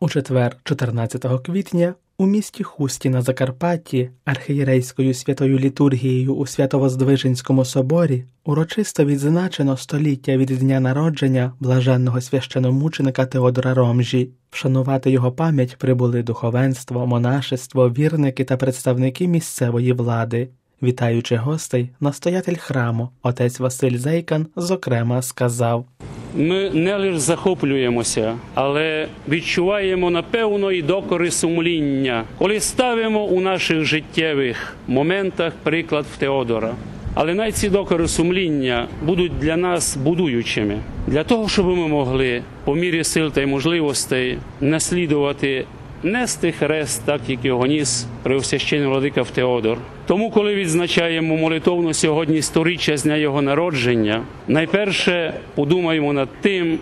У четвер, 14 квітня, у місті Хусті на Закарпатті архієрейською святою літургією у Свято-Воздвиженському соборі урочисто відзначено століття від дня народження блаженного священомученика Теодора Ромжі. Вшанувати його пам'ять прибули духовенство, монашество, вірники та представники місцевої влади. Вітаючи гостей, настоятель храму, отець Василь Зейкан, зокрема, сказав: Ми не лише захоплюємося, але відчуваємо, напевно, і докори сумління, коли ставимо у наших життєвих моментах приклад в Теодора. Але навіть ці докори сумління будуть для нас будуючими. Для того, щоб ми могли по мірі сил та й можливостей наслідувати, нести хрест, так як його ніс преосвящений владика Теодор. Тому, коли відзначаємо молитовно сьогодні сторіччя з дня його народження, найперше подумаємо над тим,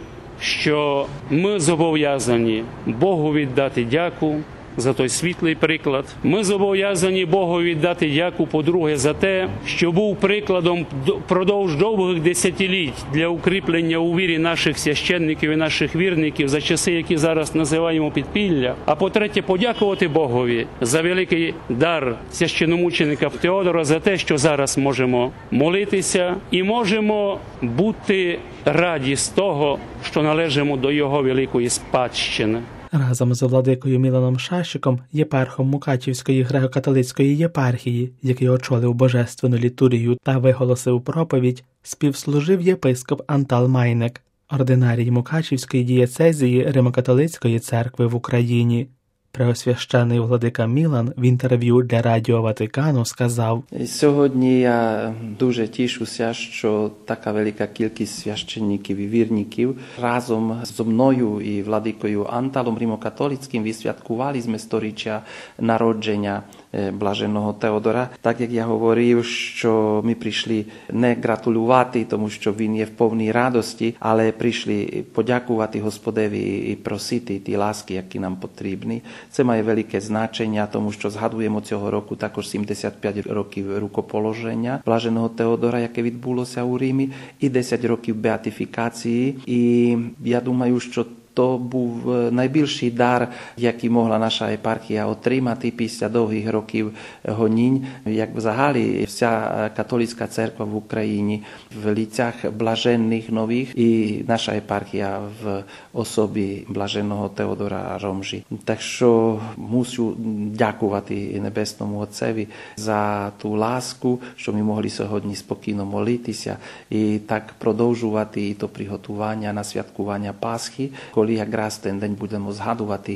що ми зобов'язані Богу віддати дяку за той світлий приклад. Ми зобов'язані Богу віддати дяку, по-друге, за те, що був прикладом впродовж довгих десятиліть для укріплення у вірі наших священників і наших вірників за часи, які зараз називаємо підпілля. А по-третє, подякувати Богові за великий дар священомученика Теодора, за те, що зараз можемо молитися і можемо бути раді з того, що належимо до його великої спадщини. Разом з владикою Міланом Шащиком, єпархом Мукачівської греко-католицької єпархії, який очолив божественну літургію та виголосив проповідь, співслужив єпископ Антал Майнек, ординарій Мукачівської дієцезії Римо-католицької церкви в Україні. Преосвящений владика Мілан в інтерв'ю для Радіо Ватикану сказав: Сьогодні я дуже тішуся, що така велика кількість священників і вірників разом зі мною і владикою Анталом Римо-католицьким відсвяткували ми сторіччя народження блаженного Теодора. Так як я говорив, що ми прийшли не гратулювати, тому що він є в повній радості, але прийшли подякувати Господеві і просити ті ласки, які нам потрібні. Це має велике значення, тому що згадуємо цього року також 75 років рукоположення блаженого Теодора, яке відбулося у Римі, і 10 років беатифікації. І я думаю, що то був найбільший дар, який могла наша єпархія отримати після довгих років гонінь. Як взагалі вся католицька церква в Україні в лицях блаженних нових і наша єпархія в особі блаженного Теодора Ромжі. Так що мушу дякувати Небесному Отцеві за ту ласку, що ми могли сьогодні спокійно молитися і так продовжувати і то приготування на святкування Пасхи, коли якраз ten день будемо згадувати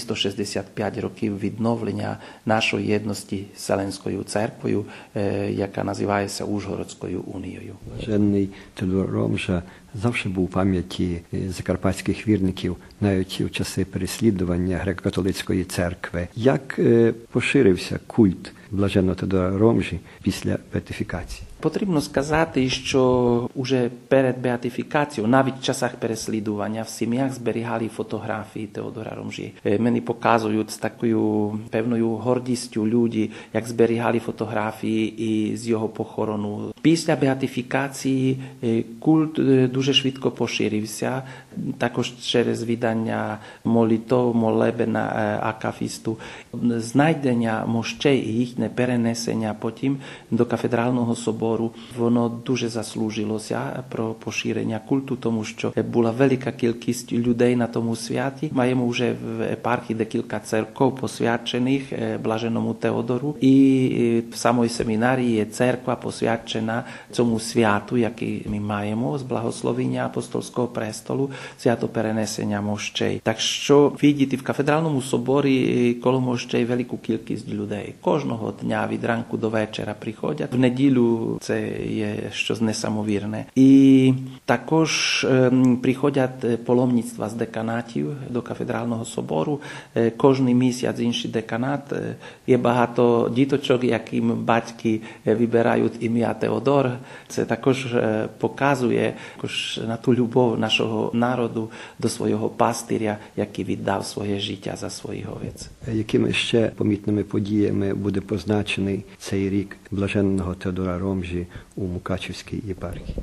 365 років відновлення нашої єдності з Вселенською церквою, яка називається Ужгородською унією. Блаженний Теодор Ромжа завжди був у пам'яті закарпатських вірників, навіть у часи переслідування греко-католицької церкви. Як поширився культ блаженного Теодора Ромжі після беатифікації? Потрібно сказати, що уже перед беатифікацією, навіть в часах переслідування, в сім'ях зберігали фотографії Теодора Ромжі. Мені показують з такою певною гордістю люди, як зберігали фотографії і з його похорону. Після беатифікації культ дуже швидко поширився, також через видання молитов, молебена акафісту. Знайдення мощей і їхнє перенесення потім до кафедрального собору, воно дуже заслужилося про поширення культу, тому що була велика кількість людей на тому святі. Маємо вже в єпархії декілька церков посвячених блаженому Теодору, і в самої семінарії є церква посвячена цьому святу, який ми маємо з благословення апостольського престолу, свято перенесення мощей. Так що видіти в кафедральному соборі коло мощей велику кількість людей. Кожного дня від ранку до вечора приходять. В неділю це є щось несамовірне. І також приходять паломництва з деканатів до кафедрального собору. Кожний місяць інший деканат. Є багато діточок, яким батьки вибирають ім'я Теодор. Це також показує на ту любов нашого народу до свого пастиря, який віддав своє життя за своїх овець. Якими ще помітними подіями буде позначений цей рік блаженного Теодора Ромжі у Мукачівській єпархії?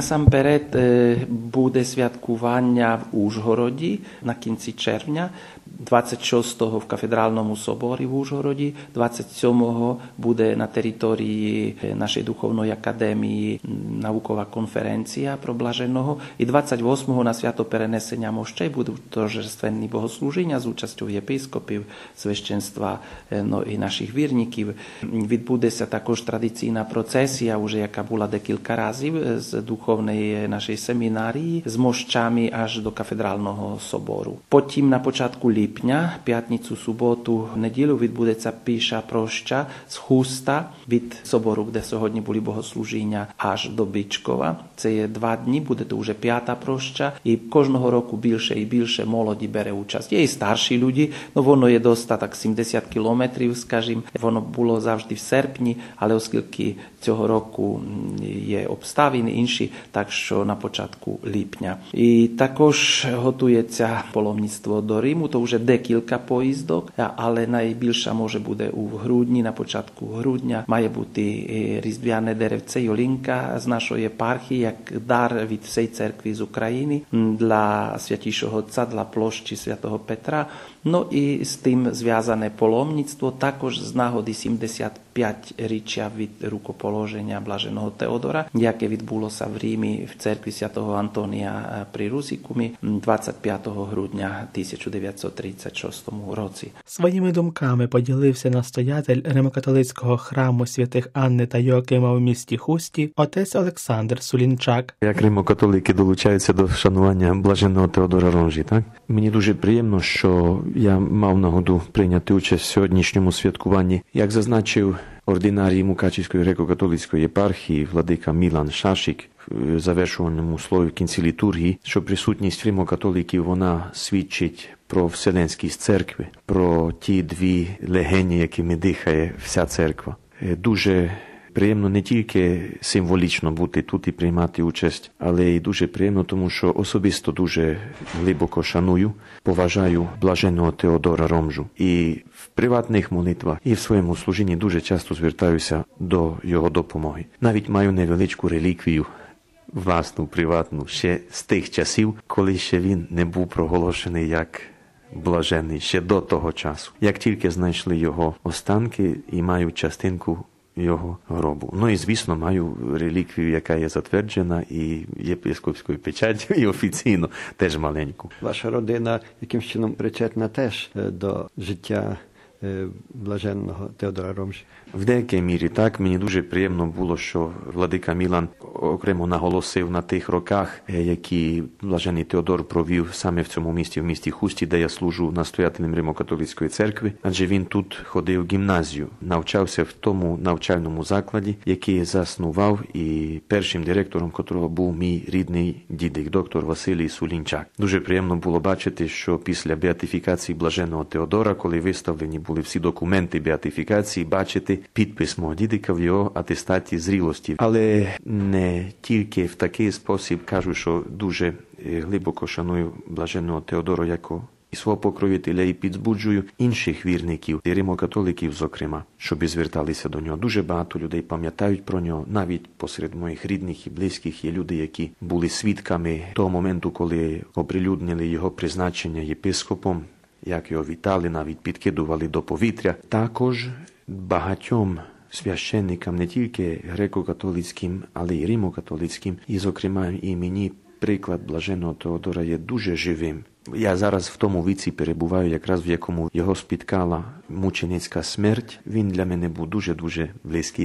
Насамперед буде святкування в Ужгороді на кінці червня. 26-го в кафедральному соборі в Ужгороді, 27-го буде на території нашої духовної академії наукова конференція про блаженного і 28-го на свято перенесення мощей будуть торжественні богослужіння з участю єпископів, священства і наших вірників. Відбудеться також традиційна процесія, уже яка була декілька разів з духовної нашої семінарії з мощами аж до кафедрального собору. Потім на початку липня, п'ятницю, суботу, неділю відбудеться піша проща з Хуста від собору, де сьогодні були богослужіння, аж до Бичкова. Це є 2 дні, буде то вже 5-та проща і кожного року більше і більше молоді бере участь. Є і старші люди, воно є доста так 70 кілометрів, скажімо. Воно було завжди в серпні, але оскільки цього року є обставини інші, так що на початку липня. І також готується паломництво до Риму, то вже декілька поїздок, але найбільша може буде у грудні, на початку грудня. Має бути різдвяне деревце ялинка з нашої єпархії, як дар від всієї церкви з України для Святішого Отця, для площі Святого Петра. Ну і з тим зв'язане паломництво, також з нагоди 75-річчя від рукоположення блаженого Теодора, яке відбулося в Римі в церкві Святого Антонія при Русикумі 25 грудня 1936 році. Своїми думками поділився настоятель Римокатолицького храму святих Анни та Йоакима в місті Хусті отець Олександр Сулінчак. Як римокатолики долучаються до вшанування блаженого Теодора Ромжі, так? Мені дуже приємно, що я мав нагоду прийняти участь в сьогоднішньому святкуванні. Як зазначив ординарій Мукачівської греко-католицької єпархії владика Мілан Шашик в завершувальному слові в кінці літургії, що присутність римокатоликів, вона свідчить про вселенськість церкви, про ті 2 легені, якими дихає вся церква. Дуже приємно не тільки символічно бути тут і приймати участь, але й дуже приємно, тому що особисто дуже глибоко шаную, поважаю блаженого Теодора Ромжу. І в приватних молитвах, і в своєму служінні дуже часто звертаюся до його допомоги. Навіть маю невеличку реліквію, власну, приватну, ще з тих часів, коли ще він не був проголошений як блажений, ще до того часу. Як тільки знайшли його останки і маю частинку його гробу. Ну і, звісно, маю реліквію, яка є затверджена і єпископською печаттю, і офіційно теж маленьку. Ваша родина якимсь чином причетна теж до життя блаженного Теодора Ромжі? В деякій мірі так. Мені дуже приємно було, що владика Мілан окремо наголосив на тих роках, які блажений Теодор провів саме в цьому місті, в місті Хусті, де я служу настоятелем Римокатолицької церкви, адже він тут ходив в гімназію, навчався в тому навчальному закладі, який заснував, і першим директором котрого був мій рідний дідик, доктор Василій Сулінчак. Дуже приємно було бачити, що після беатифікації блаженого Теодора, коли виставлені були всі документи беатифікації, бачити підпис мого дідика в його атестаті зрілості. Але не тільки в такий спосіб кажу, що дуже глибоко шаную блаженого Теодора як і свого покровителя, і підзбуджую інших вірників, і римокатоликів, зокрема, щоб зверталися до нього. Дуже багато людей пам'ятають про нього. Навіть посеред моїх рідних і близьких є люди, які були свідками того моменту, коли оприлюднили його призначення єпископом, як його вітали, навіть підкидували до повітря. Також багатьом священникам, не тільки греко-католицьким, але й римокатолицьким, і, зокрема, і мені приклад блаженого Теодора є дуже живим. Я зараз в тому віці перебуваю, якраз в якому його спіткала мученицька смерть. Він для мене був дуже-дуже близький.